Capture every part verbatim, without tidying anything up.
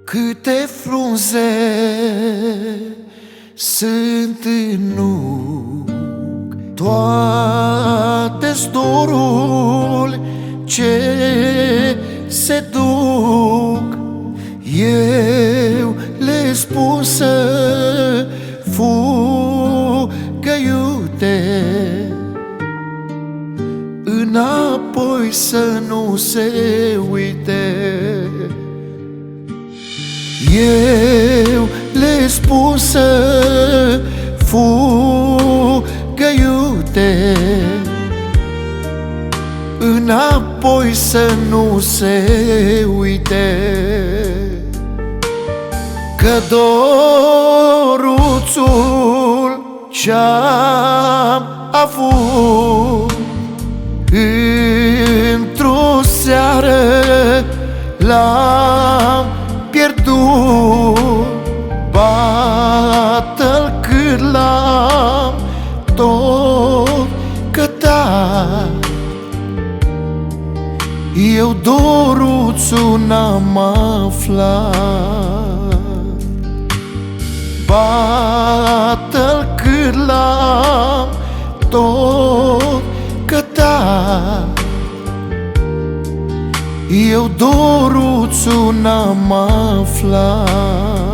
Câte frunze sunt în nuc, toate-s dorul ce se duc. Eu le spun să fugă iute, înapoi să nu se uite. Eu le spun să fugă iute, înapoi să nu se uite. Că doruțul ce-am avut într-o seară l-am pierdut. Bată-l cât l-am tot cătat, eu doruțul n-am aflat. Bată-l cât l-am tot cătat, eu doruțul n-am aflat.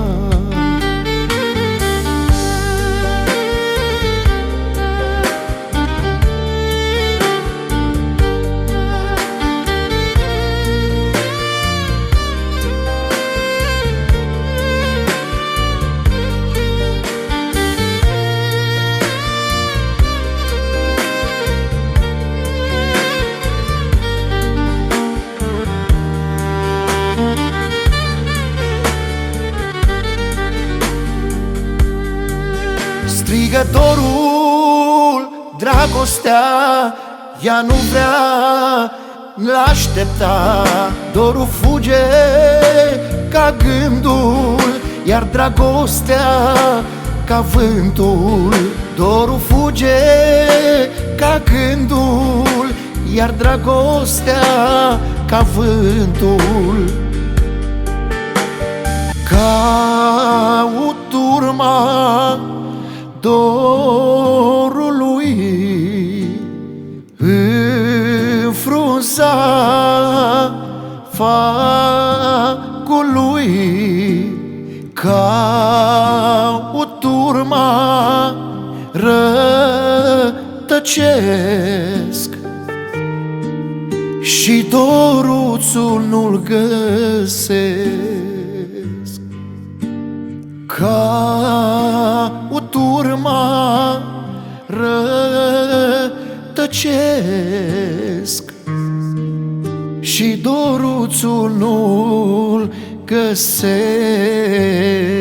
Strigătorul, dragostea, ea nu vrea, l-aștepta. Dorul fuge ca gândul, iar dragostea ca vântul. Dorul fuge ca gândul, iar dragostea ca vântul. Caut urma dorului în frunza fagului. Caut urma, rătăcesc și doruțul nu-l găsesc. Caut urma, rătăcesc și doruțul nu-l găsesc.